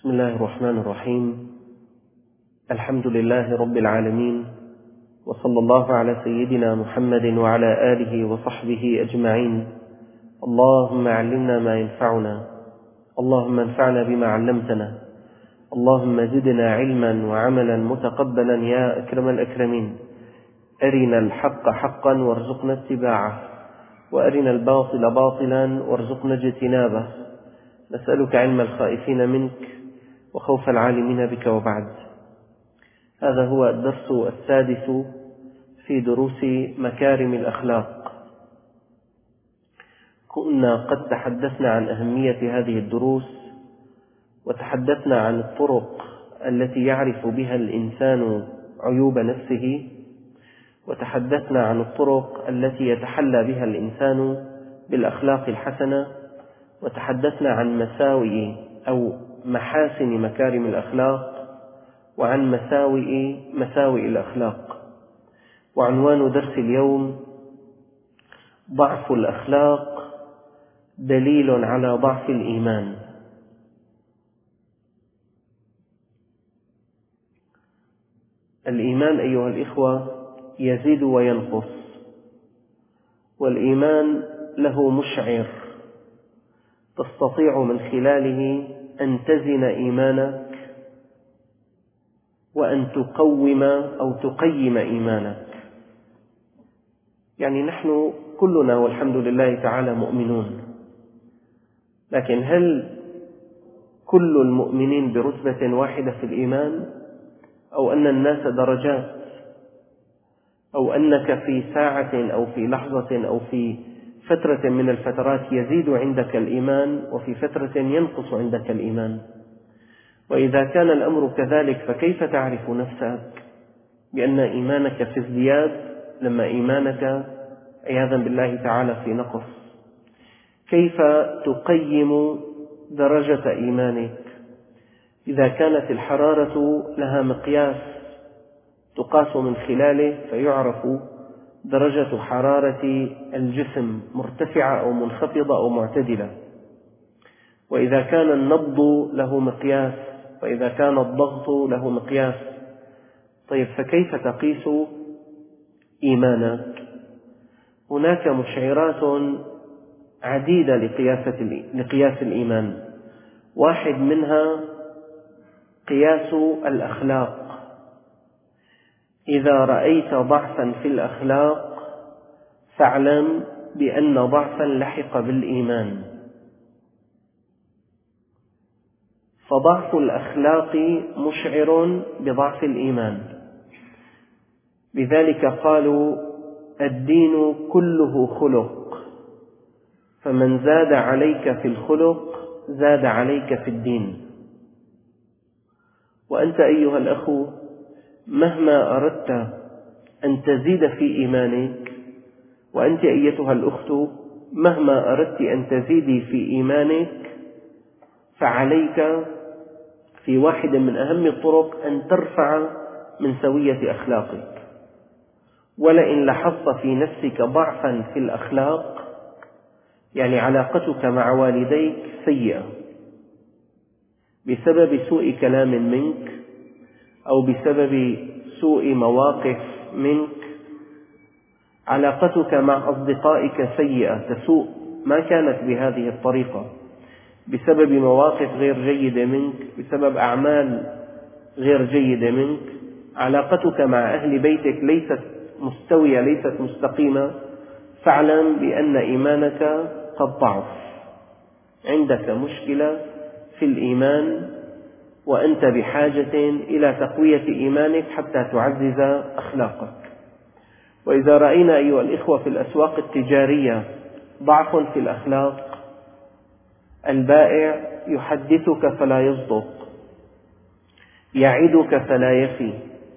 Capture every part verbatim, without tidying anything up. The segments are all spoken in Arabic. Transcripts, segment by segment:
بسم الله الرحمن الرحيم. الحمد لله رب العالمين، وصلى الله على سيدنا محمد وعلى آله وصحبه أجمعين. اللهم علمنا ما ينفعنا، اللهم انفعنا بما علمتنا، اللهم زدنا علما وعملا متقبلا يا أكرم الأكرمين. أرنا الحق حقا وارزقنا اتباعه، وأرنا الباطل باطلا وارزقنا اجتنابه. نسألك علم الخائفين منك وخوف العالمين بك، وبعد. هذا هو الدرس السادس في دروس مكارم الأخلاق. كنا قد تحدثنا عن أهمية هذه الدروس، وتحدثنا عن الطرق التي يعرف بها الإنسان عيوب نفسه، وتحدثنا عن الطرق التي يتحلى بها الإنسان بالأخلاق الحسنة، وتحدثنا عن مساوئ أو محاسن مكارم الأخلاق، وعن مساوئ مساوئ الأخلاق. وعنوان درس اليوم: ضعف الأخلاق دليل على ضعف الإيمان. الإيمان أيها الإخوة يزيد وينقص، والإيمان له مشعر تستطيع من خلاله أن تزن إيمانك، وأن تقوم أو تقيم إيمانك. يعني نحن كلنا والحمد لله تعالى مؤمنون، لكن هل كل المؤمنين برتبة واحدة في الإيمان، أو أن الناس درجات، أو أنك في ساعة أو في لحظة أو في فترة من الفترات يزيد عندك الإيمان، وفي فترة ينقص عندك الإيمان؟ وإذا كان الأمر كذلك، فكيف تعرف نفسك بأن إيمانك في ازدياد لما إيمانك عياذا بالله تعالى في نقص؟ كيف تقيم درجة إيمانك إذا كانت الحرارة لها مقياس تقاس من خلاله فيعرف درجة حرارة الجسم مرتفعة أو منخفضة أو معتدلة، وإذا كان النبض له مقياس، وإذا كان الضغط له مقياس؟ طيب، فكيف تقيس إيمانك؟ هناك مشعرات عديدة لقياس الإيمان. واحد منها قياس الأخلاق. إذا رأيت ضعفا في الأخلاق فاعلم بأن ضعفا لحق بالإيمان. فضعف الأخلاق مشعر بضعف الإيمان. لذلك قالوا: الدين كله خلق، فمن زاد عليك في الخلق زاد عليك في الدين. وأنت أيها الأخ مهما أردت أن تزيد في إيمانك، وأنت أيتها الأخت مهما أردت أن تزيدي في إيمانك، فعليك في واحد من أهم الطرق أن ترفع من سوية أخلاقك. ولئن لاحظت في نفسك ضعفا في الأخلاق، يعني علاقتك مع والديك سيئة بسبب سوء كلام منك، أو بسبب سوء مواقف منك، علاقتك مع أصدقائك سيئة تسوء ما كانت بهذه الطريقة، بسبب مواقف غير جيدة منك، بسبب أعمال غير جيدة منك، علاقتك مع أهل بيتك ليست مستوية، ليست مستقيمة، فاعلم بأن إيمانك قد ضعف. عندك مشكلة في الإيمان، وأنت بحاجة إلى تقوية إيمانك حتى تعزز أخلاقك. وإذا رأينا أيها الإخوة في الأسواق التجارية ضعف في الأخلاق، البائع يحدثك فلا يصدق، يعدك فلا يفي،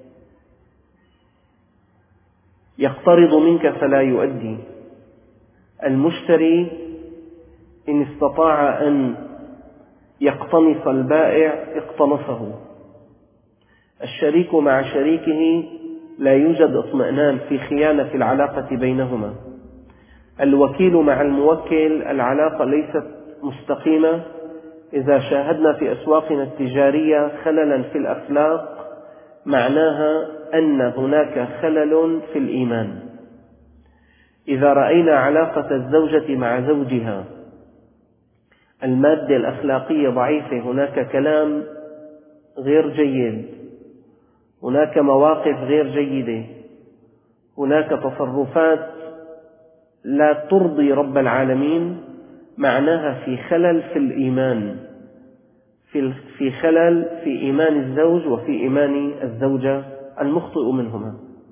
يقترض منك فلا يؤدي. المشتري إن استطاع أن يقتنص البائع اقتنصه. الشريك مع شريكه لا يوجد اطمئنان، في خيانة في العلاقة بينهما. الوكيل مع الموكل العلاقة ليست مستقيمة، إذا شاهدنا في أسواقنا التجارية خللا في الأخلاق معناها أن هناك خلل في الإيمان. إذا رأينا علاقة الزوجة مع زوجها المادة الأخلاقية ضعيفة، هناك كلام غير جيد، هناك مواقف غير جيدة، هناك تصرفات لا ترضي رب العالمين، معناها في خلل في الإيمان، في خلل في إيمان الزوج وفي إيمان الزوجة المخطئ منهما.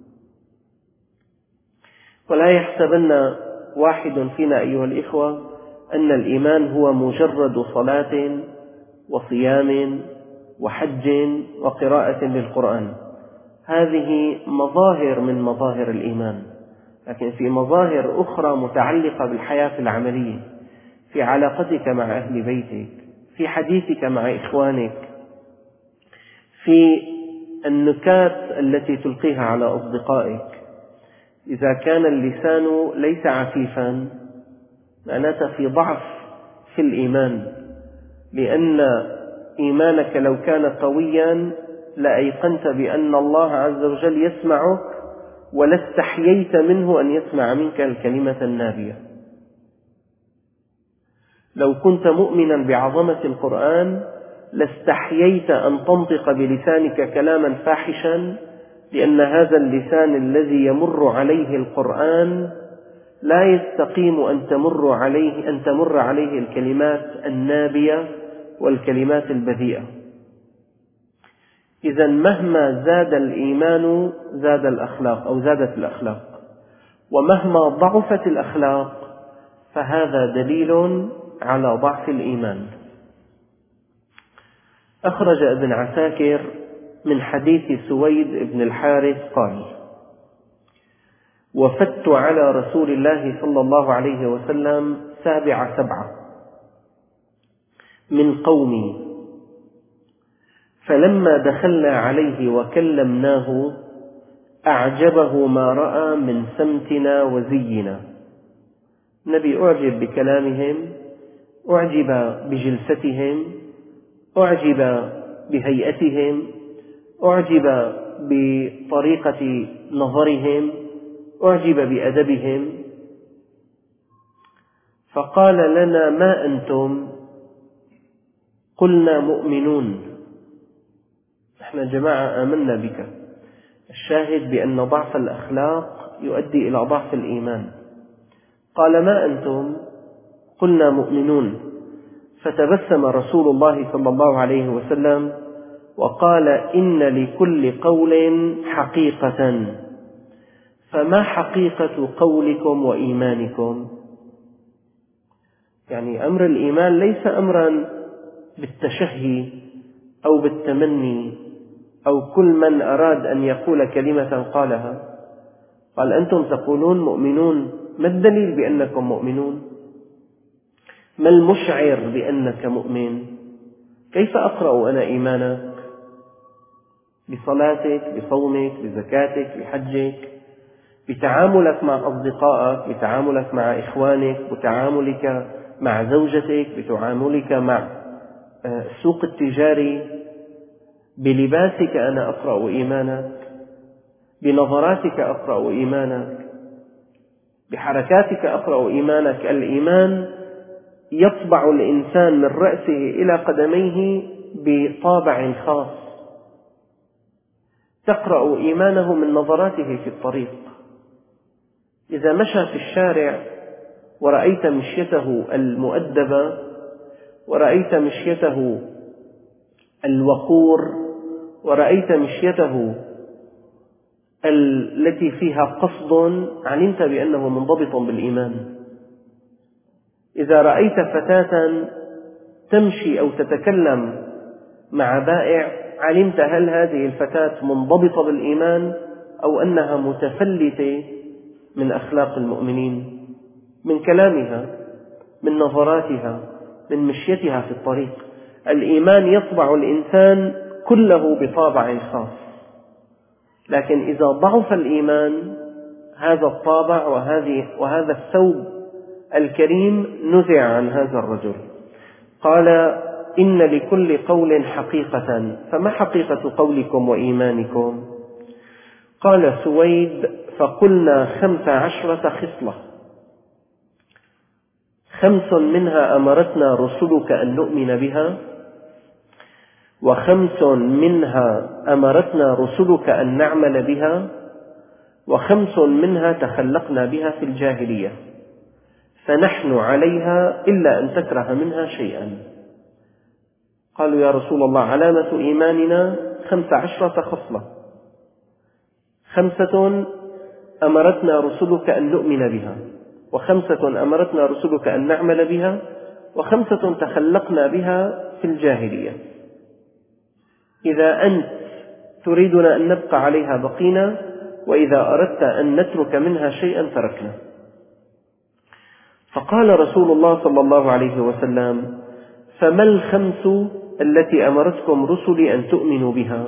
ولا يحسبن واحد فينا أيها الإخوة أن الإيمان هو مجرد صلاة وصيام وحج وقراءة للقرآن، هذه مظاهر من مظاهر الإيمان، لكن في مظاهر أخرى متعلقة بالحياة العملية، في علاقتك مع أهل بيتك، في حديثك مع إخوانك، في النكات التي تلقيها على أصدقائك. إذا كان اللسان ليس عفيفا معناته في ضعف في الإيمان، لأن إيمانك لو كان قويا لأيقنت بأن الله عز وجل يسمعك ولا استحييت منه أن يسمع منك الكلمة النابية. لو كنت مؤمنا بعظمة القرآن لاستحييت أن تنطق بلسانك كلاما فاحشا، لأن هذا اللسان الذي يمر عليه القرآن لا يستقيم أن تمر عليه أن تمر عليه الكلمات النابية والكلمات البذيئة. إذا مهما زاد الإيمان زاد الأخلاق أو زادت الأخلاق، ومهما ضعفت الأخلاق فهذا دليل على ضعف الإيمان. أخرج ابن عساكر من حديث سويد بن الحارث قال: وفدت على رسول الله صلى الله عليه وسلم سابع سبعة من قومي، فلما دخلنا عليه وكلمناه أعجبه ما رأى من سمتنا وزينا. النبي أعجب بكلامهم، أعجب بجلستهم، أعجب بهيئتهم، أعجب بطريقة نظرهم، أعجب بأدبهم، فقال لنا: ما أنتم؟ قلنا: مؤمنون. نحن جماعة آمنا بك. الشاهد بأن ضعف الأخلاق يؤدي إلى ضعف الإيمان. قال: ما أنتم؟ قلنا: مؤمنون. فتبسم رسول الله صلى الله عليه وسلم وقال: إن لكل قول حقيقة، فما حقيقة قولكم وإيمانكم؟ يعني أمر الإيمان ليس أمرا بالتشهي أو بالتمني أو كل من أراد أن يقول كلمة قالها. قال: أنتم تقولون مؤمنون، ما الدليل بأنكم مؤمنون؟ ما المشعر بأنك مؤمن؟ كيف أقرأ أنا إيمانك؟ بصلاتك، بصومك، بزكاتك، بحجك، بتعاملك مع أصدقائك، بتعاملك مع إخوانك، بتعاملك مع زوجتك، بتعاملك مع السوق التجاري. بلباسك أنا أقرأ إيمانك، بنظراتك أقرأ إيمانك، بحركاتك أقرأ إيمانك. الإيمان يطبع الإنسان من رأسه إلى قدميه بطابع خاص، تقرأ إيمانه من نظراته في الطريق. إذا مشى في الشارع ورأيت مشيته المؤدبة ورأيت مشيته الوقور ورأيت مشيته التي فيها قصد، علمت بأنه منضبط بالإيمان. إذا رأيت فتاة تمشي أو تتكلم مع بائع، علمت هل هذه الفتاة منضبطة بالإيمان أو أنها متفلتة من أخلاق المؤمنين، من كلامها، من نظراتها، من مشيتها في الطريق. الإيمان يطبع الإنسان كله بطابع خاص، لكن إذا ضعف الإيمان هذا الطابع وهذه وهذا الثوب الكريم نزع عن هذا الرجل. قال: إن لكل قول حقيقة، فما حقيقة قولكم وإيمانكم؟ قال سويد: فقلنا خمس عشرة خصلة، خمس منها أمرتنا رسلك أن نؤمن بها، وخمس منها أمرتنا رسلك أن نعمل بها، وخمس منها تخلقنا بها في الجاهلية، فنحن عليها إلا أن تكره منها شيئا. قالوا: يا رسول الله، علامة إيماننا خمس عشرة خصلة، خمسة أمرتنا رسلك أن نؤمن بها، وخمسة أمرتنا رسلك أن نعمل بها، وخمسة تخلقنا بها في الجاهلية. إذا أنت تريدنا أن نبقى عليها بقينا، وإذا أردت أن نترك منها شيئا تركنا. فقال رسول الله صلى الله عليه وسلم: فما الخمس التي أمرتكم رسلي أن تؤمنوا بها؟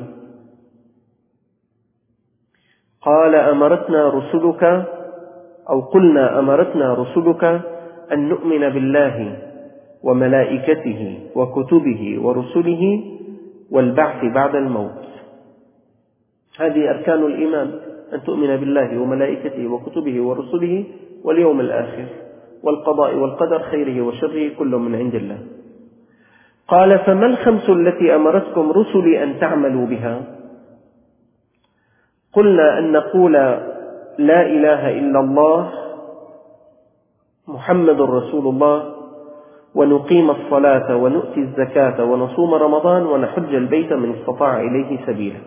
قال: أمرتنا رسلك، أو قلنا أمرتنا رسلك أن نؤمن بالله وملائكته وكتبه ورسله والبعث بعد الموت. هذه أركان الإيمان: أن تؤمن بالله وملائكته وكتبه ورسله واليوم الآخر والقضاء والقدر خيره وشره كل من عند الله. قال: فما الخمس التي أمرتكم رسلي أن تعملوا بها؟ قلنا أن نقول لا إله إلا الله محمد رسول الله، ونقيم الصلاة ونؤتي الزكاة ونصوم رمضان ونحج البيت من استطاع إليه سبيلا.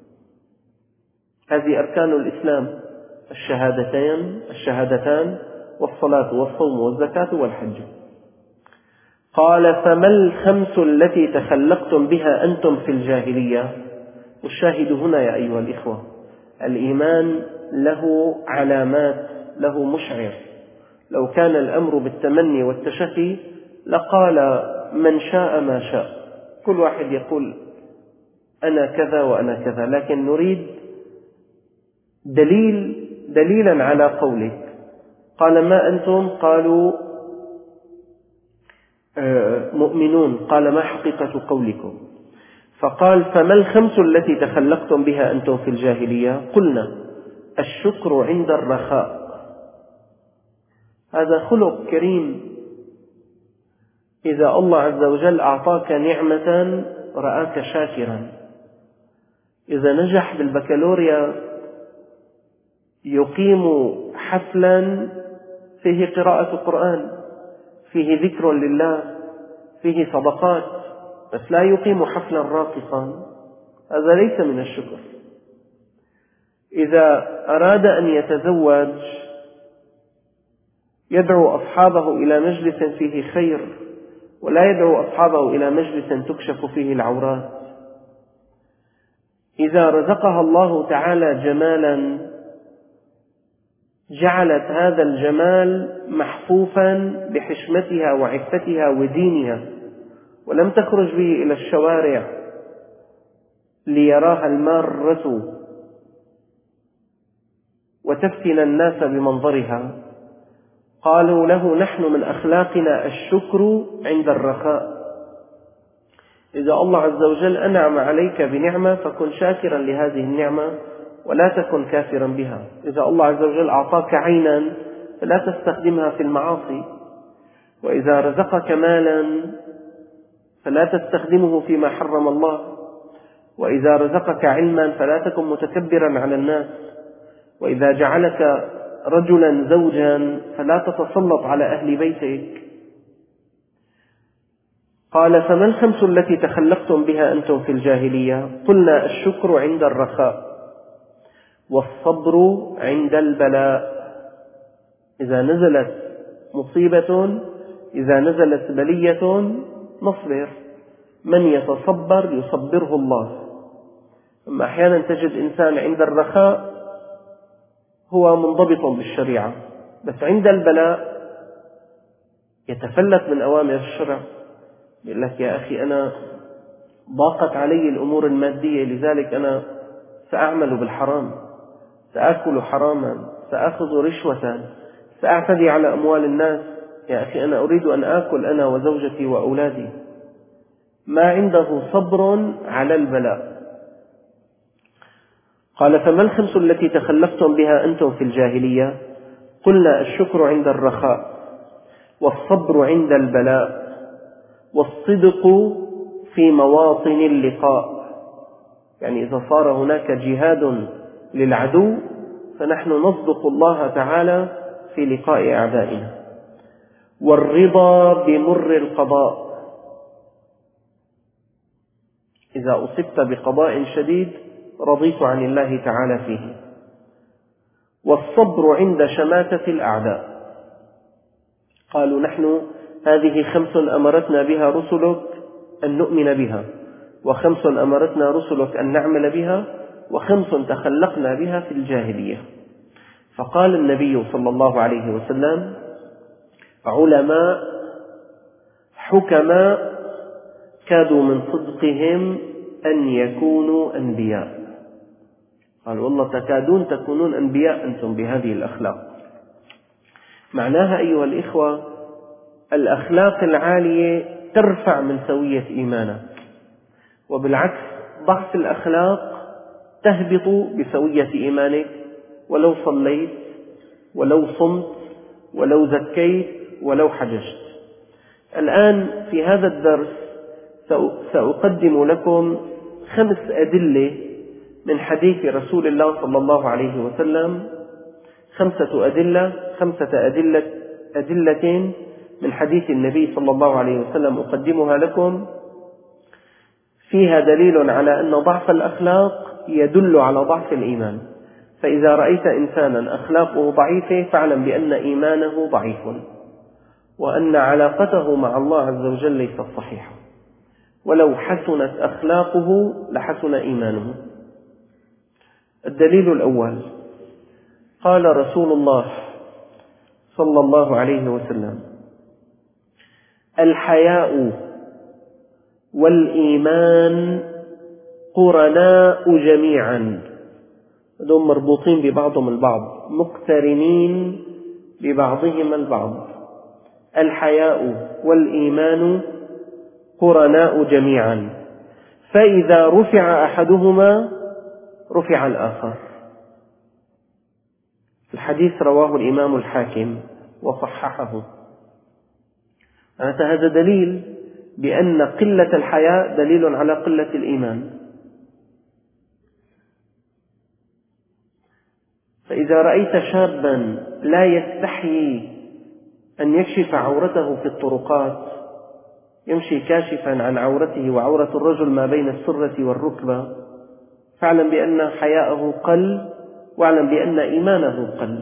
هذه أركان الإسلام: الشهادتين الشهادتان والصلاة والصوم والزكاة والحج. قال: فما الخمس التي تخلقتم بها أنتم في الجاهلية؟ والشاهد هنا يا أيها الإخوة، الإيمان له علامات، له مشعر. لو كان الأمر بالتمني والتشفي لقال من شاء ما شاء، كل واحد يقول أنا كذا وأنا كذا، لكن نريد دليل دليلا على قولك. قال: ما أنتم؟ قالوا مؤمنون. قال: ما حقيقة قولكم؟ فقال: فما الخمس التي تخلقتم بها أنتم في الجاهلية؟ قلنا: الشكر عند الرخاء. هذا خلق كريم. إذا الله عز وجل أعطاك نعمة رآك شاكرا. إذا نجح بالبكالوريا يقيم حفلا فيه قراءة قرآن، فيه ذكر لله، فيه صدقات، بس لا يقيم حفلا راقصا، هذا ليس من الشكر. إذا أراد أن يتزوج يدعو أصحابه إلى مجلس فيه خير، ولا يدعو أصحابه إلى مجلس تكشف فيه العورات. إذا رزقها الله تعالى جمالا جعلت هذا الجمال محفوفا بحشمتها وعفتها ودينها، ولم تخرج به إلى الشوارع ليراها المارة وتفتن الناس بمنظرها. قالوا له: نحن من أخلاقنا الشكر عند الرخاء. إذا الله عز وجل أنعم عليك بنعمة فكن شاكرا لهذه النعمة ولا تكن كافرا بها. إذا الله عز وجل أعطاك عينا فلا تستخدمها في المعاصي، وإذا رزقك مالا فلا تستخدمه فيما حرم الله، وإذا رزقك علما فلا تكن متكبرا على الناس، وإذا جعلك رجلا زوجا فلا تتسلط على أهل بيتك. قال: فما الخمس التي تخلقتم بها أنتم في الجاهلية؟ قلنا: الشكر عند الرخاء، والصبر عند البلاء. إذا نزلت مصيبة، إذا نزلت بلية نصبر. من يتصبر يصبره الله. أما أحيانا تجد إنسان عند الرخاء هو منضبط بالشريعة، بس عند البلاء يتفلت من أوامر الشرع. يقول لك: يا أخي أنا ضاقت علي الأمور المادية، لذلك أنا سأعمل بالحرام، سأكل حراما، سأخذ رشوة، سأعتدي على أموال الناس. يا أخي أنا أريد أن آكل أنا وزوجتي وأولادي. ما عنده صبر على البلاء. قال: فما الخمس التي تخلفتم بها أنتم في الجاهلية؟ قلنا: الشكر عند الرخاء، والصبر عند البلاء، والصدق في مواطن اللقاء. يعني إذا صار هناك جهاد للعدو فنحن نصدق الله تعالى في لقاء أعدائنا. والرضا بمر القضاء، إذا أصبت بقضاء شديد رضيت عن الله تعالى فيه. والصبر عند شماتة الأعداء. قالوا: نحن هذه خمس أمرتنا بها رسلك أن نؤمن بها، وخمس أمرتنا رسلك أن نعمل بها، وخمس تخلقنا بها في الجاهلية. فقال النبي صلى الله عليه وسلم: علماء حكماء كادوا من صدقهم أن يكونوا أنبياء. قال: والله تكادون تكونون أنبياء أنتم بهذه الأخلاق. معناها أيها الإخوة، الأخلاق العالية ترفع من سوية إيمانك، وبالعكس ضعف الأخلاق تهبط بسوية إيمانك، ولو صليت ولو صمت ولو زكيت ولو حججت. الآن في هذا الدرس سأقدم لكم خمس أدلة من حديث رسول الله صلى الله عليه وسلم، خمسة أدلة خمسة أدلة أدلة من حديث النبي صلى الله عليه وسلم أقدمها لكم، فيها دليل على أن ضعف الأخلاق يدل على ضعف الإيمان. فإذا رأيت إنسانا أخلاقه ضعيفة فاعلم بأن إيمانه ضعيف، وأن علاقته مع الله عز وجل ليست صحيحة، ولو حسنت أخلاقه لحسن إيمانه. الدليل الأول: قال رسول الله صلى الله عليه وسلم: الحياء والإيمان قرناء جميعا. هذول مربوطين ببعضهم البعض، مقترنين ببعضهم البعض. الحياء والإيمان قرناء جميعا، فإذا رفع أحدهما رفع الآخر. الحديث رواه الإمام الحاكم وصححه. هذا دليل بأن قلة الحياء دليل على قلة الإيمان. فإذا رأيت شابا لا يستحيي أن يكشف عورته في الطرقات، يمشي كاشفا عن عورته وعورة الرجل ما بين السرة والركبة، فاعلم بأن حياءه قل، واعلم بأن إيمانه قل.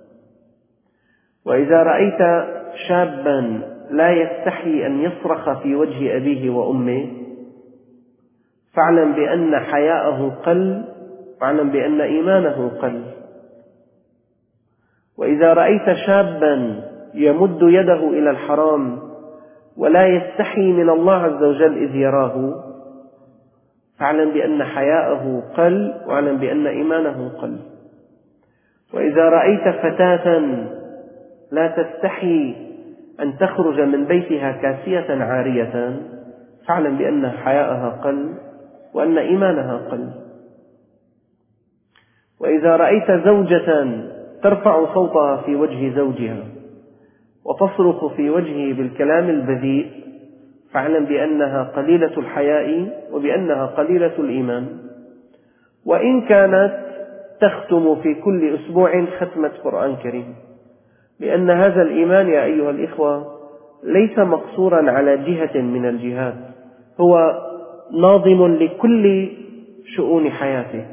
وإذا رأيت شابا لا يستحي أن يصرخ في وجه أبيه وأمه، فاعلم بأن حياءه قل، واعلم بأن إيمانه قل. وإذا رأيت شابا يمد يده إلى الحرام ولا يستحي من الله عز وجل إذ يراه، فاعلم بأن حياءه قل، واعلم بأن إيمانه قل. وإذا رأيت فتاة لا تستحي أن تخرج من بيتها كاسية عارية، فاعلم بأن حياءها قل، وأن إيمانها قل. وإذا رأيت زوجة ترفع صوتها في وجه زوجها وتصرخ في وجهه بالكلام البذيء، فاعلم بأنها قليلة الحياء وبأنها قليلة الإيمان، وإن كانت تختم في كل أسبوع ختمة قرآن كريم. لأن هذا الإيمان يا أيها الإخوة ليس مقصورا على جهة من الجهات، هو ناظم لكل شؤون حياتك.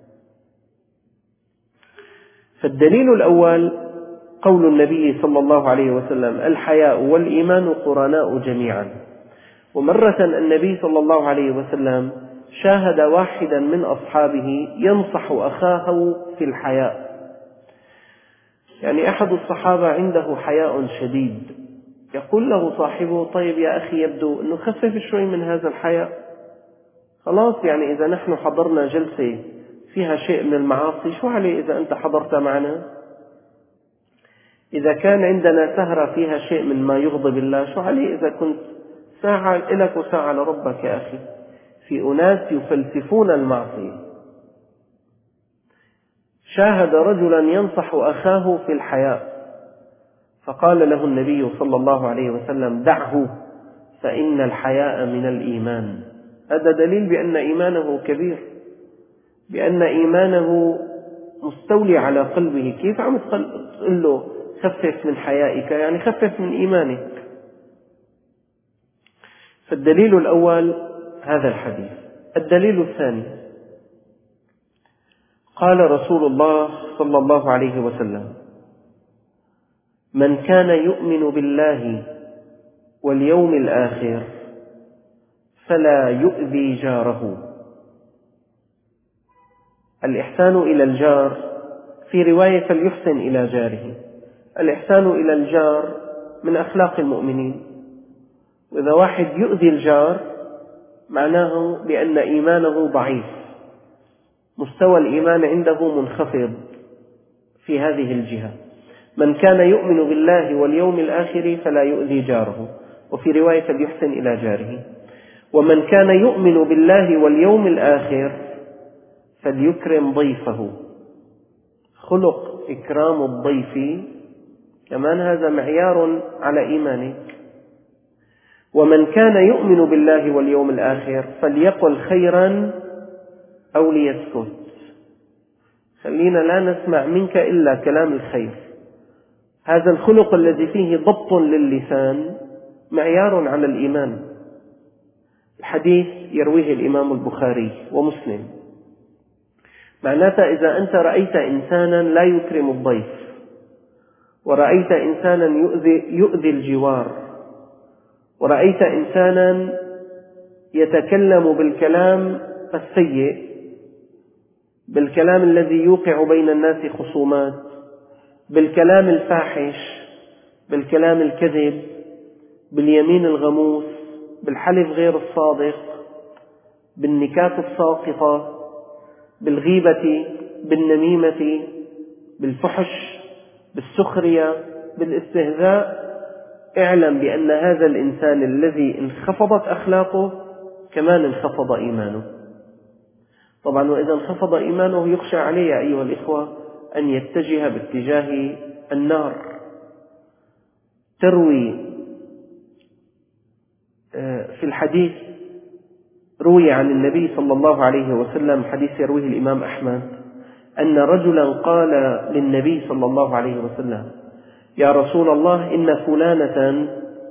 فالدليل الأول قول النبي صلى الله عليه وسلم: الحياء والإيمان قرناء جميعا. ومرة النبي صلى الله عليه وسلم شاهد واحدا من أصحابه ينصح أخاه في الحياء. يعني أحد الصحابة عنده حياء شديد، يقول له صاحبه: طيب يا أخي، يبدو أنه خفف شوي من هذا الحياء، خلاص يعني إذا نحن حضرنا جلسة فيها شيء من المعاصي، شو عليه إذا أنت حضرت معنا؟ إذا كان عندنا سهرة فيها شيء من ما يغضب الله، شو عليه إذا كنت ساعة لك وساعة لربك يا أخي. في أناس يفلسفون المعصية. شاهد رجلا ينصح أخاه في الحياء، فقال له النبي صلى الله عليه وسلم: دعه فإن الحياء من الإيمان. هذا دليل بأن إيمانه كبير، بأن إيمانه مستولي على قلبه. كيف عم تقول له خفف من حيائك؟ يعني خفف من إيمانك. فالدليل الأول هذا الحديث. الدليل الثاني، قال رسول الله صلى الله عليه وسلم: من كان يؤمن بالله واليوم الآخر فلا يؤذي جاره. الإحسان إلى الجار، في رواية فليحسن إلى جاره. الإحسان إلى الجار من أخلاق المؤمنين، وإذا واحد يؤذي الجار معناه بأن إيمانه ضعيف، مستوى الإيمان عنده منخفض في هذه الجهة. من كان يؤمن بالله واليوم الآخر فلا يؤذي جاره، وفي رواية فليحسن إلى جاره. ومن كان يؤمن بالله واليوم الآخر فليكرم ضيفه. خلق إكرام الضيف كمان هذا معيار على إيمانك. ومن كان يؤمن بالله واليوم الآخر فليقل خيرا أو ليسكت. خلينا لا نسمع منك إلا كلام الخير. هذا الخلق الذي فيه ضبط للسان معيار على الإيمان. الحديث يرويه الإمام البخاري ومسلم. معناته إذا أنت رأيت إنسانا لا يكرم الضيف، ورأيت إنسانا يؤذي, يؤذي الجوار، ورأيت إنسانا يتكلم بالكلام السيء، بالكلام الذي يوقع بين الناس خصومات، بالكلام الفاحش، بالكلام الكذب، باليمين الغموس، بالحلف غير الصادق، بالنكات الساقطة، بالغيبة، بالنميمة، بالفحش، بالسخرية، بالاستهزاء، اعلم بأن هذا الإنسان الذي انخفضت أخلاقه كمان انخفض إيمانه. طبعا وإذا انخفض إيمانه يخشى عليه أيها الإخوة أن يتجه باتجاه النار. تروي في الحديث، روي عن النبي صلى الله عليه وسلم، حديث يرويه الإمام أحمد، أن رجلا قال للنبي صلى الله عليه وسلم: يا رسول الله إن فلانة،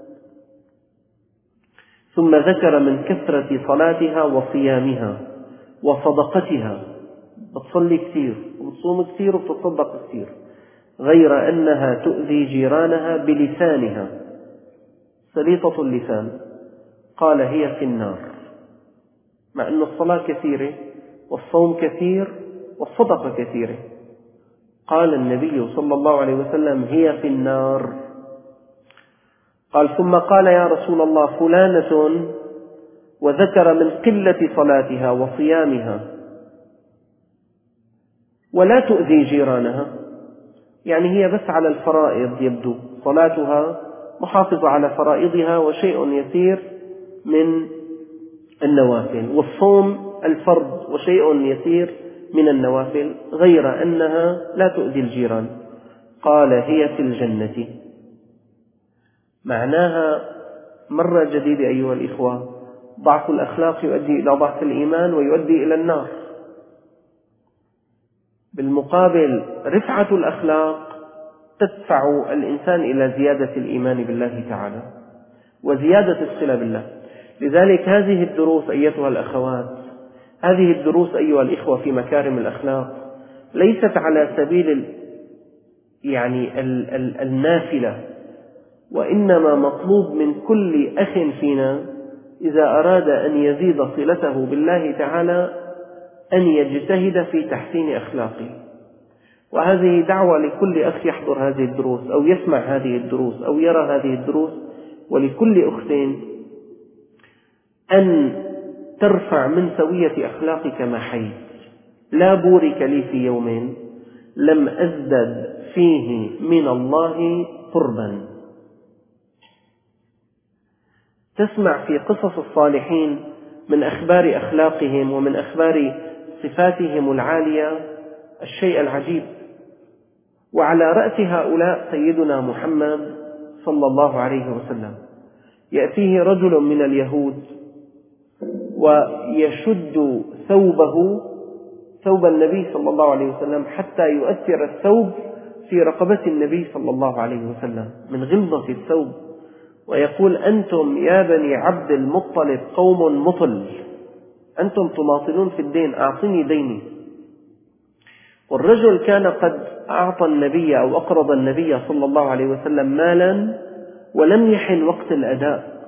ثم ذكر من كثرة صلاتها وصيامها وصدقتها، بتصلي كثير وبتصوم كثير وبتصدق كثير، غير أنها تؤذي جيرانها بلسانها، سليطة اللسان. قال: هي في النار. مع أن الصلاة كثيرة والصوم كثير والصدقة كثيرة، قال النبي صلى الله عليه وسلم: هي في النار. قال: ثم قال: يا رسول الله فلانة، وذكر من قلة صلاتها وصيامها ولا تؤذي جيرانها، يعني هي بس على الفرائض، يبدو صلاتها محافظة على فرائضها وشيء يسير من النوافل، والصوم الفرض وشيء يسير من النوافل، غير أنها لا تؤذي الجيران. قال: هي في الجنة. معناها مرة جديدة أيها الإخوة، ضعف الأخلاق يؤدي إلى ضعف الإيمان ويؤدي إلى النار. بالمقابل رفعة الأخلاق تدفع الإنسان إلى زيادة الإيمان بالله تعالى وزيادة الصلة بالله. لذلك هذه الدروس أيتها الأخوات، هذه الدروس أيها الإخوة في مكارم الأخلاق ليست على سبيل يعني النافلة، وإنما مطلوب من كل أخ فينا إذا أراد أن يزيد صلته بالله تعالى أن يجتهد في تحسين أخلاقه. وهذه دعوة لكل أخ يحضر هذه الدروس أو يسمع هذه الدروس أو يرى هذه الدروس، ولكل أخت أن ترفع من سوية أخلاقك ما حيث. لا بورك لي في يوم لم أزدد فيه من الله قربا. تسمع في قصص الصالحين من أخبار أخلاقهم ومن أخبار صفاتهم العالية الشيء العجيب. وعلى رأس هؤلاء سيدنا محمد صلى الله عليه وسلم. يأتيه رجل من اليهود ويشد ثوبه ثوب النبي صلى الله عليه وسلم حتى يؤثر الثوب في رقبة النبي صلى الله عليه وسلم من غلظة الثوب، ويقول: أنتم يا بني عبد المطلب قوم مطل، أنتم تماطلون في الدين، أعطني ديني. والرجل كان قد أعطى النبي أو أقرض النبي صلى الله عليه وسلم مالا ولم يحن وقت الأداء.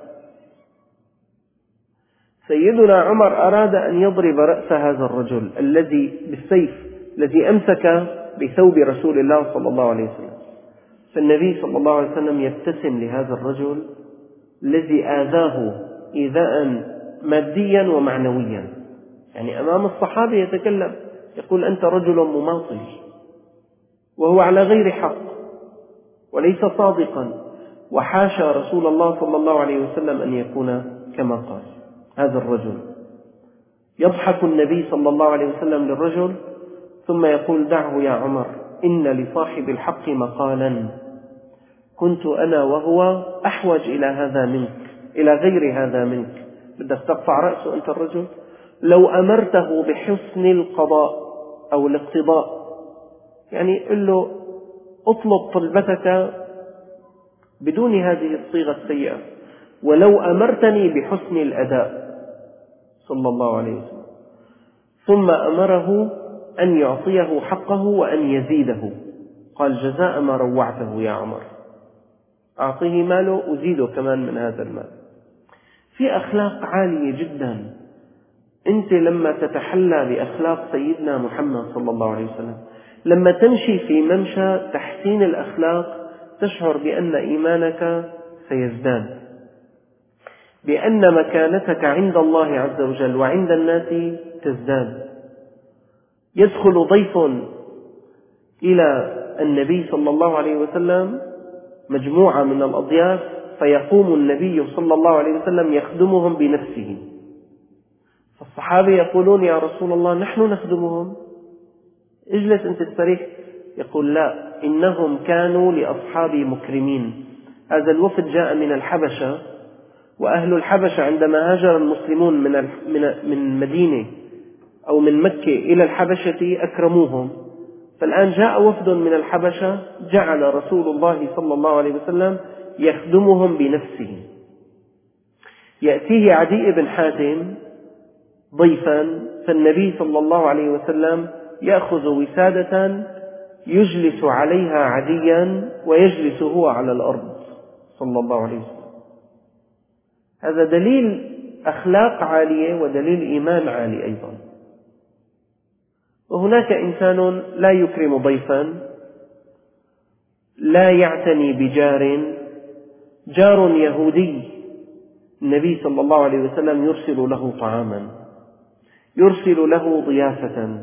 سيدنا عمر أراد أن يضرب رأس هذا الرجل الذي بالسيف الذي أمسك بثوب رسول الله صلى الله عليه وسلم، فالنبي صلى الله عليه وسلم يبتسم لهذا الرجل الذي آذاه إيذاء ماديا ومعنويا، يعني أمام الصحابة يتكلم يقول: أنت رجل مماطل، وهو على غير حق وليس صادقا، وحاشا رسول الله صلى الله عليه وسلم أن يكون كما قال هذا الرجل. يضحك النبي صلى الله عليه وسلم للرجل ثم يقول: دعه يا عمر، إن لصاحب الحق مقالا كنت أنا وهو أحوج إلى هذا منك، إلى غير هذا منك. بدك تقطع رأسه أنت الرجل؟ لو أمرته بحسن القضاء أو الاقتضاء، يعني قل له اطلب طلبتك بدون هذه الصيغة السيئة، ولو أمرتني بحسن الأداء صلى الله عليه وسلم. ثم أمره أن يعطيه حقه وأن يزيده، قال: جزاء ما روعته يا عمر، أعطيه ماله أزيده كمان من هذا المال. في أخلاق عالية جدا. أنت لما تتحلى بأخلاق سيدنا محمد صلى الله عليه وسلم، لما تمشي في ممشى تحسين الأخلاق، تشعر بأن إيمانك سيزداد، بأن مكانتك عند الله عز وجل وعند الناس تزداد. يدخل ضيف إلى النبي صلى الله عليه وسلم، مجموعة من الأضياف، فيقوم النبي صلى الله عليه وسلم يخدمهم بنفسه. فالصحابة يقولون: يا رسول الله، نحن نخدمهم، اجلس أنت استريح. يقول: لا، إنهم كانوا لأصحابي مكرمين. هذا الوفد جاء من الحبشة، وأهل الحبشة عندما هاجر المسلمون من من مدينة أو من مكة إلى الحبشة أكرموهم، فالآن جاء وفد من الحبشة جعل رسول الله صلى الله عليه وسلم يخدمهم بنفسه. يأتيه عدي بن حاتم ضيفا، فالنبي صلى الله عليه وسلم يأخذ وسادة يجلس عليها عديا ويجلس هو على الأرض صلى الله عليه وسلم. هذا دليل أخلاق عالية ودليل إيمان عالي أيضا. وهناك إنسان لا يكرم ضيفا، لا يعتني بجار، جار يهودي، النبي صلى الله عليه وسلم يرسل له طعاما، يرسل له ضيافة،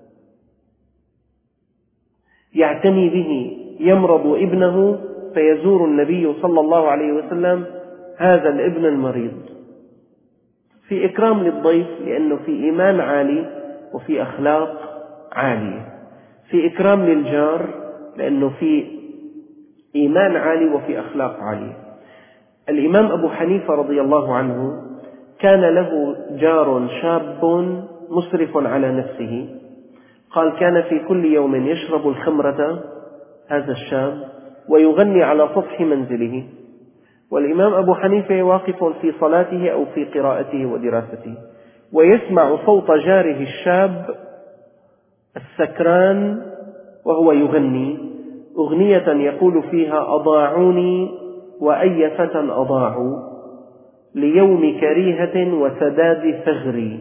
يعتني به. يمرض ابنه فيزور النبي صلى الله عليه وسلم هذا الابن المريض، في إكرام للضيف، لأنه في إيمان عالي وفي أخلاق عالية. في إكرام للجار لأنه في إيمان عالي وفي أخلاق عالية. الإمام أبو حنيفة رضي الله عنه كان له جار شاب مسرف على نفسه، قال: كان في كل يوم يشرب الخمرة هذا الشاب ويغني على سطح منزله، والإمام أبو حنيفة واقف في صلاته أو في قراءته ودراسته، ويسمع صوت جاره الشاب السكران وهو يغني أغنية يقول فيها: أضاعوني وأي فتى أضاعوا ليوم كريهة وسداد ثغري.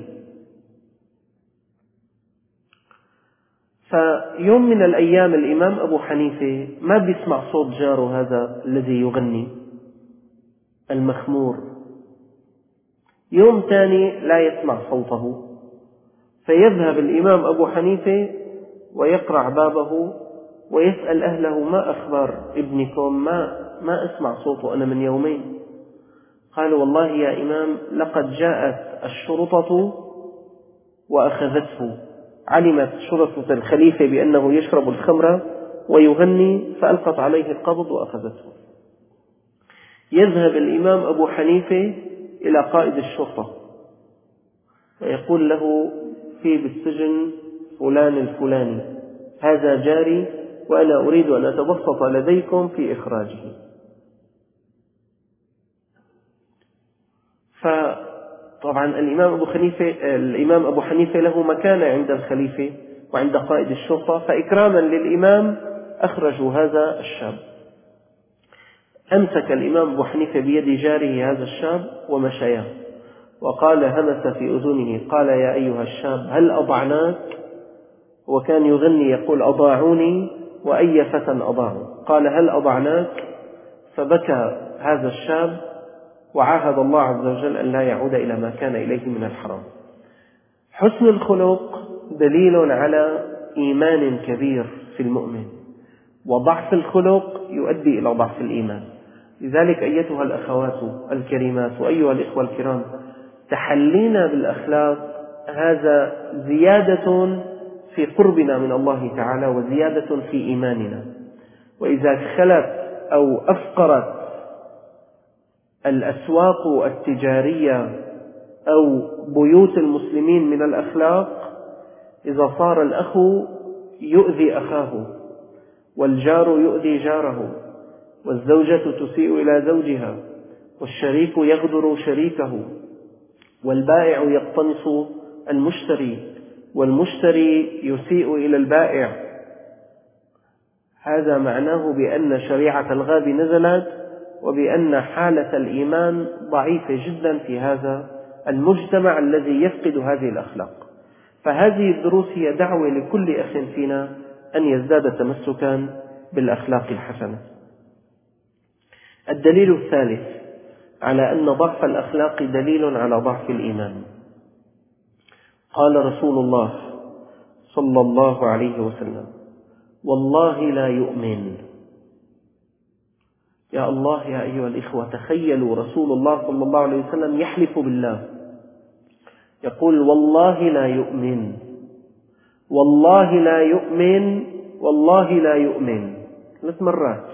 فيوم من الأيام الإمام أبو حنيفة ما بيسمع صوت جاره هذا الذي يغني المخمور، يوم ثاني لا يسمع صوته، فيذهب الإمام أبو حنيفة ويقرع بابه ويسأل أهله: ما أخبار ابنكم؟ ما, ما أسمع صوته أنا من يومين. قال والله يا إمام لقد جاءت الشرطة وأخذته، علمت شرطة الخليفة بأنه يشرب الخمر ويغني فألقت عليه القبض وأخذته. يذهب الإمام أبو حنيفة إلى قائد الشرطة ويقول له في بالسجن فلان الفلاني، هذا جاري وأنا أريد أن أتبسط لديكم في إخراجه. فطبعا الإمام أبو حنيفة الإمام أبو حنيفة له مكانة عند الخليفة وعند قائد الشرطة، فإكراما للإمام أخرجوا هذا الشاب. أمسك الإمام أبو حنيفة بيد جاره هذا الشاب ومشياه، وقال همس في أذنه قال يا أيها الشاب هل أضعناك؟ وكان يغني يقول أضاعوني وأي فتى أضاعوا، قال هل أضعناك؟ فبكى هذا الشاب وعاهد الله عز وجل أن لا يعود إلى ما كان إليه من الحرام. حسن الخلق دليل على إيمان كبير في المؤمن، وضعف الخلق يؤدي إلى ضعف الإيمان. لذلك أيتها الأخوات الكريمات وأيها الإخوة الكرام، تحلينا بالأخلاق هذا زيادة في قربنا من الله تعالى وزيادة في إيماننا. وإذا خلت أو أفقرت الأسواق التجارية أو بيوت المسلمين من الأخلاق، إذا صار الأخ يؤذي أخاه، والجار يؤذي جاره، والزوجة تسيء إلى زوجها، والشريك يغدر شريكه، والبائع يقتنص المشتري، والمشتري يسيء إلى البائع، هذا معناه بأن شريعة الغاب نزلت وبأن حالة الإيمان ضعيفة جدا في هذا المجتمع الذي يفقد هذه الأخلاق. فهذه الدروس هي دعوة لكل أخ فينا أن يزداد تمسكا بالأخلاق الحسنة. الدليل الثالث على أن ضعف الأخلاق دليل على ضعف الإيمان، قال رسول الله صلى الله عليه وسلم والله لا يؤمن. يا الله يا أيها الإخوة، تخيلوا رسول الله صلى الله عليه وسلم يحلف بالله يقول والله لا يؤمن، والله لا يؤمن، والله لا يؤمن، ثلاث مرات.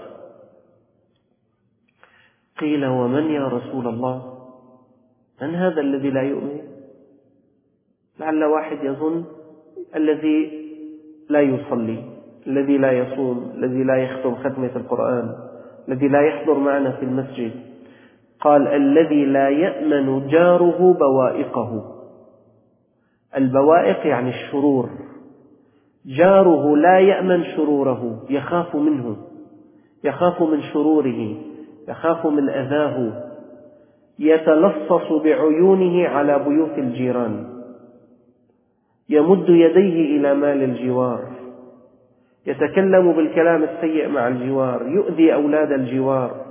قيل ومن يا رسول الله؟ من هذا الذي لا يؤمن؟ لعل واحد يظن الذي لا يصلي، الذي لا يصوم، الذي لا يختم ختمة القرآن، الذي لا يحضر معنا في المسجد. قال الذي لا يأمن جاره بوائقه. البوائق يعني الشرور، جاره لا يأمن شروره، يخاف منه، يخاف من شروره، يخاف من أذاه، يتلصص بعيونه على بيوت الجيران، يمد يديه إلى مال الجوار، يتكلم بالكلام السيء مع الجوار، يؤذي أولاد الجوار،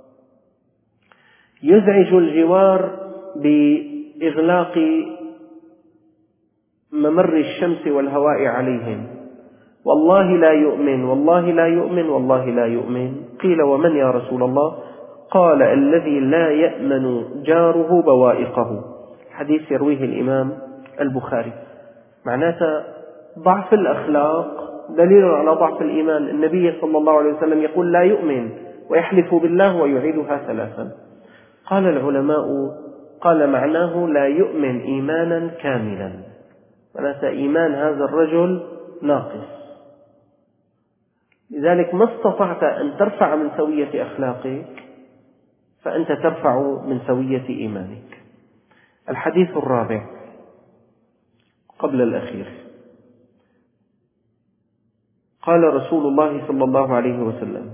يزعج الجوار بإغلاق ممر الشمس والهواء عليهم. والله لا يؤمن، والله لا يؤمن، والله لا يؤمن. قيل ومن يا رسول الله؟ قال الذي لا يأمن جاره بوائقه. حديث يرويه الإمام البخاري. معناته ضعف الأخلاق دليل على ضعف الإيمان. النبي صلى الله عليه وسلم يقول لا يؤمن ويحلف بالله ويعيدها ثلاثا. قال العلماء قال معناه لا يؤمن إيمانا كاملا، معناته إيمان هذا الرجل ناقص. لذلك ما استطعت أن ترفع من سوية أخلاقك فأنت ترفع من سوية إيمانك. الحديث الرابع قبل الأخير، قال رسول الله صلى الله عليه وسلم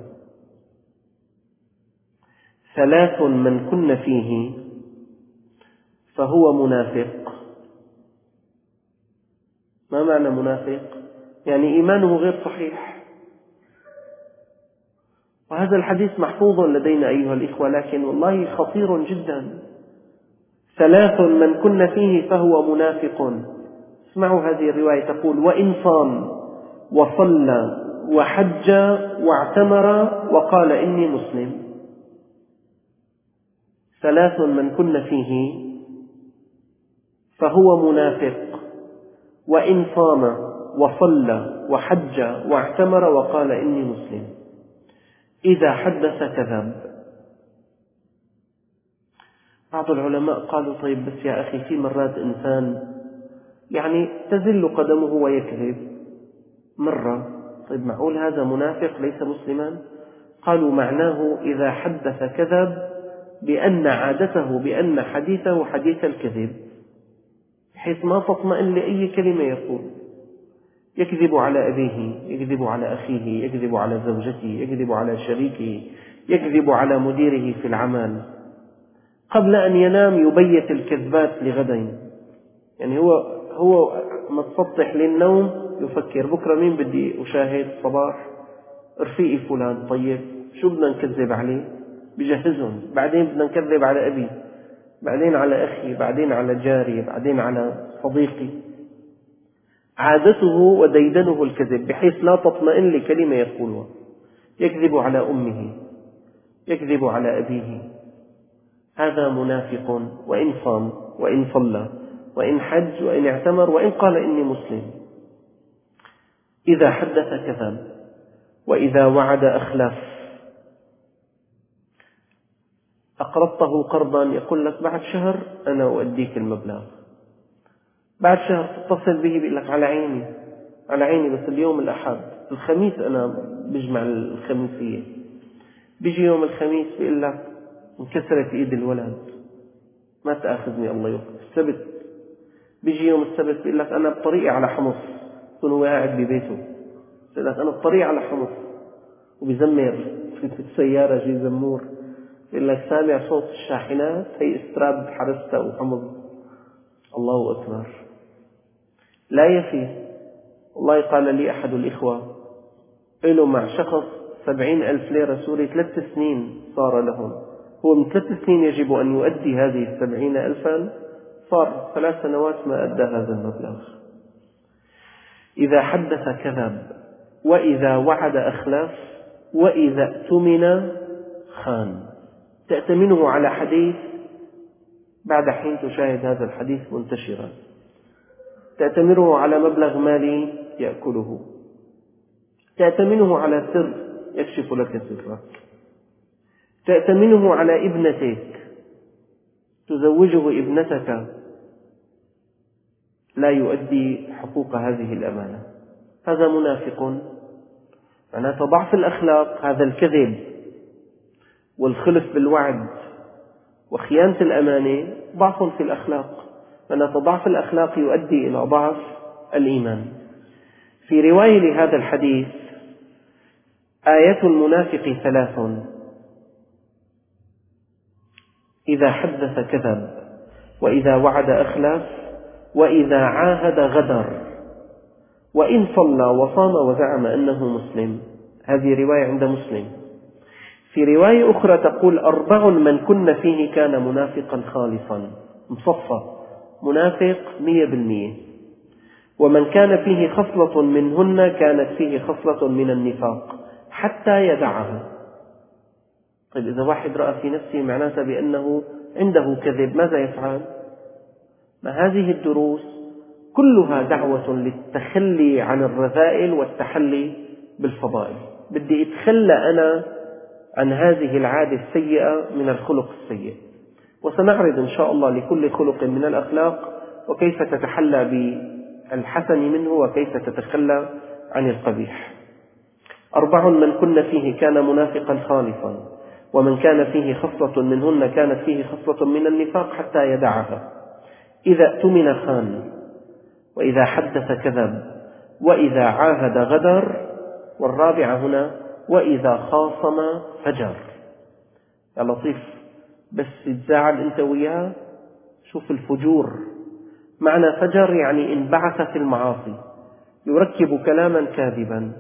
ثلاث من كن فيه فهو منافق. ما معنى منافق؟ يعني إيمانه غير صحيح. وهذا الحديث محفوظ لدينا أيها الإخوة، لكن والله خطير جدا. ثلاث من كن فيه فهو منافق. اسمعوا هذه الرواية تقول وإن صام وصلى وحج واعتمر وقال إني مسلم. ثلاث من كن فيه فهو منافق، وإن صام وصلى وحج واعتمر وقال إني مسلم. إذا حدث كذب. بعض العلماء قالوا طيب بس يا أخي في مرات إنسان يعني تزل قدمه ويكذب مرة، طيب معقول هذا منافق ليس مسلما؟ قالوا معناه إذا حدث كذب بأن عادته بأن حديثه حديث الكذب، بحيث ما تطمئن لأي كلمة يقول. يكذب على أبيه، يكذب على أخيه، يكذب على زوجته، يكذب على شريكه، يكذب على مديره في العمل، قبل أن ينام يبيت الكذبات لغدا. يعني هو هو متسطح للنوم يفكر بكرة مين بدي أشاهد صباح، رفيقي فلان، طيب شو بدنا نكذب عليه؟ بجهزهم، بعدين بدنا نكذب على أبي، بعدين على أخي، بعدين على جاري، بعدين على صديقي. عادته وديدنه الكذب بحيث لا تطمئن لكلمة يقولها. يكذب على أمه، يكذب على أبيه. هذا منافق، وإن صام وإن صلى وإن حج وإن اعتمر وإن قال إني مسلم. إذا حدث كذب، وإذا وعد أخلف. أقرضته قرضا يقول لك بعد شهر أنا أؤديك المبلغ، بعد شهر تتصل به بيقول لك على عيني على عيني بس اليوم الأحد، الخميس أنا بجمع الخميسية. بيجي يوم الخميس بيقول لك انكسرت إيد الولد ما تأخذني الله يوفقك. السبت بيجي يوم السبت بيقول لك أنا بطريقي على حمص، يكون هو قاعد ببيته بيقول لك أنا بطريقي على حمص، وبيزمر في السيارة جي زمور بيقول لك سامع صوت الشاحنات هي استراب حرسته وحمص. الله أكبر. لا يفي. والله قال لي أحد الإخوة له مع شخص سبعين ألف ليرة سوري ثلاث سنين صار لهم، هو من ثلاث سنين يجب أن يؤدي هذه السبعين ألفا، صار ثلاث سنوات ما أدى هذا المبلغ. إذا حدث كذب، وإذا وعد أخلف، وإذا اؤتمن خان. تأتمنه على حديث، بعد حين تشاهد هذا الحديث منتشرا. تأتمنه على مبلغ مالي يأكله، تأتمنه على سر يكشف لك سرك، تأتمنه على ابنتك، تزوجه ابنتك لا يؤدي حقوق هذه الأمانة. هذا منافق. معناته ضعف الأخلاق، هذا الكذب والخلف بالوعد وخيانة الأمانة ضعف في الأخلاق. معناته ضعف الأخلاق يؤدي إلى ضعف الإيمان. في رواية لهذا الحديث: آية المنافق ثلاث: إذا حدث كذب، وإذا وعد أخلف، وإذا عاهد غدر، وإن صلى وصام وزعم أنه مسلم. هذه رواية عند مسلم. في رواية أخرى تقول: أربع من كن فيه كان منافقا خالصا، مصفى منافق مية بالمية. ومن كان فيه خصلة منهن كانت فيه خصلة من النفاق حتى يدعها. طيب إذا واحد رأى في نفسه معناته بأنه عنده كذب، ماذا يفعل؟ ما هذه الدروس كلها دعوة للتخلي عن الرذائل والتحلي بالفضائل. بدي أتخلى أنا عن هذه العادة السيئة من الخلق السيء، وسنعرض إن شاء الله لكل خلق من الأخلاق وكيف تتحلى بالحسن منه وكيف تتخلى عن القبيح. أربع من كن فيه كان منافقا خالصا، ومن كان فيه خصلة منهن كانت فيه خصلة من النفاق حتى يدعها. إذا اؤتمن خان، وإذا حدث كذب، وإذا عاهد غدر، والرابعة هنا: وإذا خاصم فجر. يا لطيف، بس تتزاعل أنت وياه، شوف الفجور. معنى فجر يعني انبعث في المعاصي، يركب كلاما كاذبا.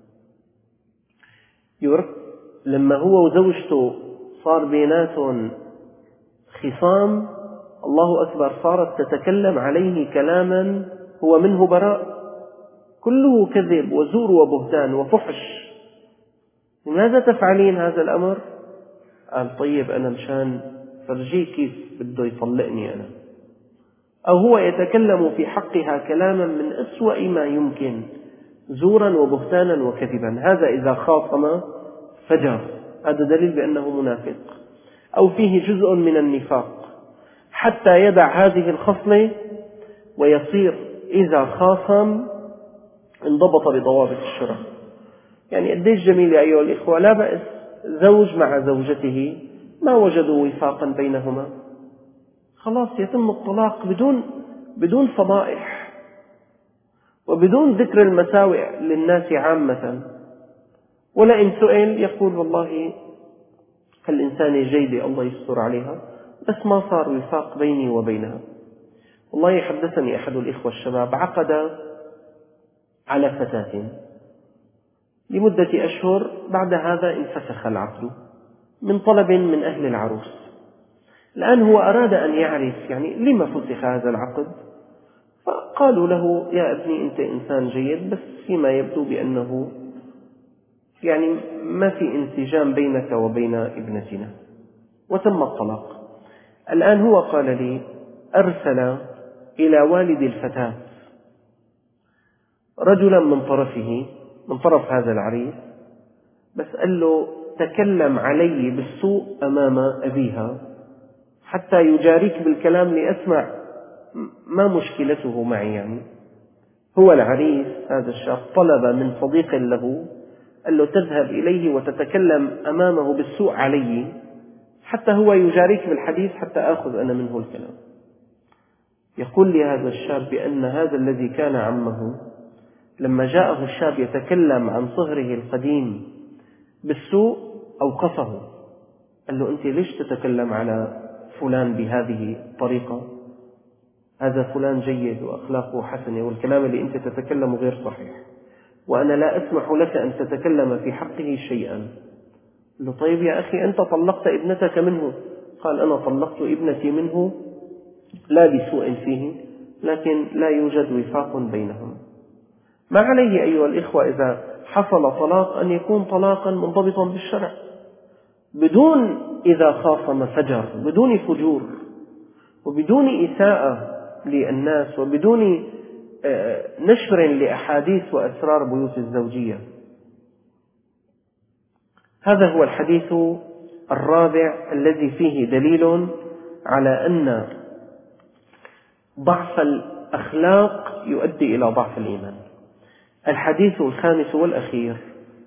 يرك... لما هو وزوجته صار بيناتهم خصام، الله أكبر، صارت تتكلم عليه كلاما هو منه براء، كله كذب وزور وبهتان وفحش. لماذا تفعلين هذا الأمر؟ قال: طيب أنا مشان فرجيه كيف بده يطلقني أنا، أو هو يتكلم في حقها كلاما من أسوأ ما يمكن زورا وبهتانا وكذبا، هذا إذا خاصم فجر، هذا دليل بأنه منافق أو فيه جزء من النفاق، حتى يدع هذه الخصلة ويصير إذا خاصم انضبط بضوابط الشرع. يعني قديش جميل يا أيها الإخوة، لا بأس زوج مع زوجته ما وجدوا وفاقا بينهما، خلاص يتم الطلاق بدون بدون فضائح وبدون ذكر المساوئ للناس عامة، ولئن سئل يقول والله الإنسان جيدة الله يستر عليها، بس ما صار وفاق بيني وبينها. والله حدثني أحد الإخوة الشباب عقد على فتاة لمدة أشهر، بعد هذا انفسخ العقد من طلب من أهل العروس. الآن هو أراد أن يعرف يعني لما فسخ هذا العقد، فقالوا له يا ابني أنت إنسان جيد، بس فيما يبدو بأنه يعني ما في انسجام بينك وبين ابنتنا، وتم الطلاق. الآن هو قال لي أرسل إلى والد الفتاة رجلا من طرفه من طرف هذا العريس، بس قال له تكلم علي بالسوء أمام أبيها حتى يجاريك بالكلام لأسمع ما مشكلته معي. يعني هو العريس هذا الشاب طلب من صديق له قال له تذهب إليه وتتكلم أمامه بالسوء علي حتى هو يجاريك بالحديث حتى آخذ أنا منه الكلام. يقول لي هذا الشاب بأن هذا الذي كان عمه لما جاءه الشاب يتكلم عن صهره القديم بالسوء أوقفه، قال له أنت ليش تتكلم على فلان بهذه الطريقة؟ هذا فلان جيد وأخلاقه حسنة، والكلام اللي أنت تتكلم غير صحيح، وأنا لا أسمح لك أن تتكلم في حقه شيئا. قال له طيب يا أخي أنت طلقت ابنتك منه. قال أنا طلقت ابنتي منه لا بسوء فيه، لكن لا يوجد وفاق بينهم. ما عليه أيها الإخوة إذا حصل طلاق أن يكون طلاقا منضبطا بالشرع، بدون إذا خاصم فجر، بدون فجور وبدون إساءة للناس وبدون نشر لأحاديث وأسرار بيوت الزوجية. هذا هو الحديث الرابع الذي فيه دليل على أن ضعف الأخلاق يؤدي إلى ضعف الإيمان. الحديث الخامس والأخير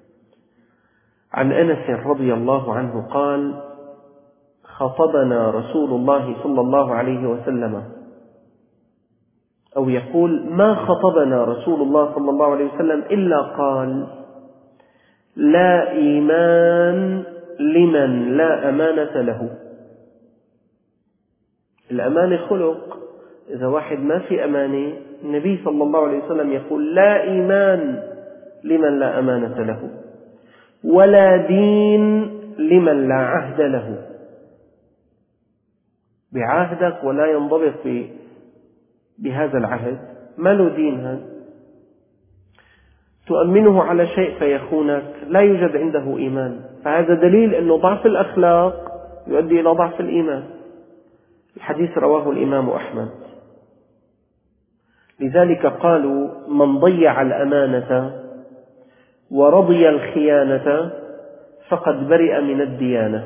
عن أنس رضي الله عنه قال خطبنا رسول الله صلى الله عليه وسلم، أو يقول ما خطبنا رسول الله صلى الله عليه وسلم إلا قال لا إيمان لمن لا أمانة له. الأمانة خلق، إذا واحد ما في أمانة النبي صلى الله عليه وسلم يقول لا إيمان لمن لا أمانة له، ولا دين لمن لا عهد له. بعهدك ولا ينضبط بهذا العهد، ما له دين هذا. تؤمنه على شيء فيخونك، لا يوجد عنده إيمان. فهذا دليل أنه ضعف الأخلاق يؤدي إلى ضعف الإيمان. الحديث رواه الإمام أحمد. لذلك قالوا من ضيع الأمانة ورضي الخيانة فقد برئ من الديانة.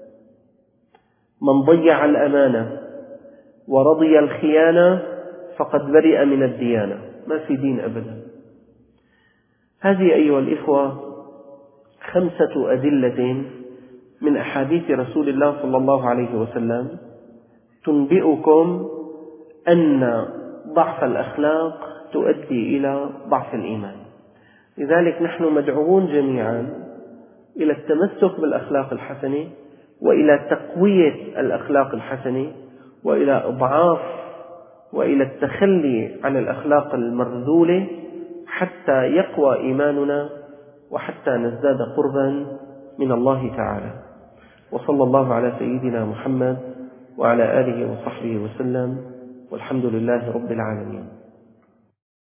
من ضيع الأمانة ورضي الخيانة فقد برئ من الديانة، ما في دين أبدا. هذه أيها الإخوة خمسة أدلة من أحاديث رسول الله صلى الله عليه وسلم تنبئكم أن ضعف الأخلاق تؤدي إلى ضعف الإيمان. لذلك نحن مدعوون جميعا إلى التمسك بالأخلاق الحسنة وإلى تقوية الأخلاق الحسنة وإلى إضعاف وإلى التخلي عن الأخلاق المرذولة حتى يقوى إيماننا وحتى نزداد قربا من الله تعالى. وصلى الله على سيدنا محمد وعلى آله وصحبه وسلم، والحمد لله رب العالمين.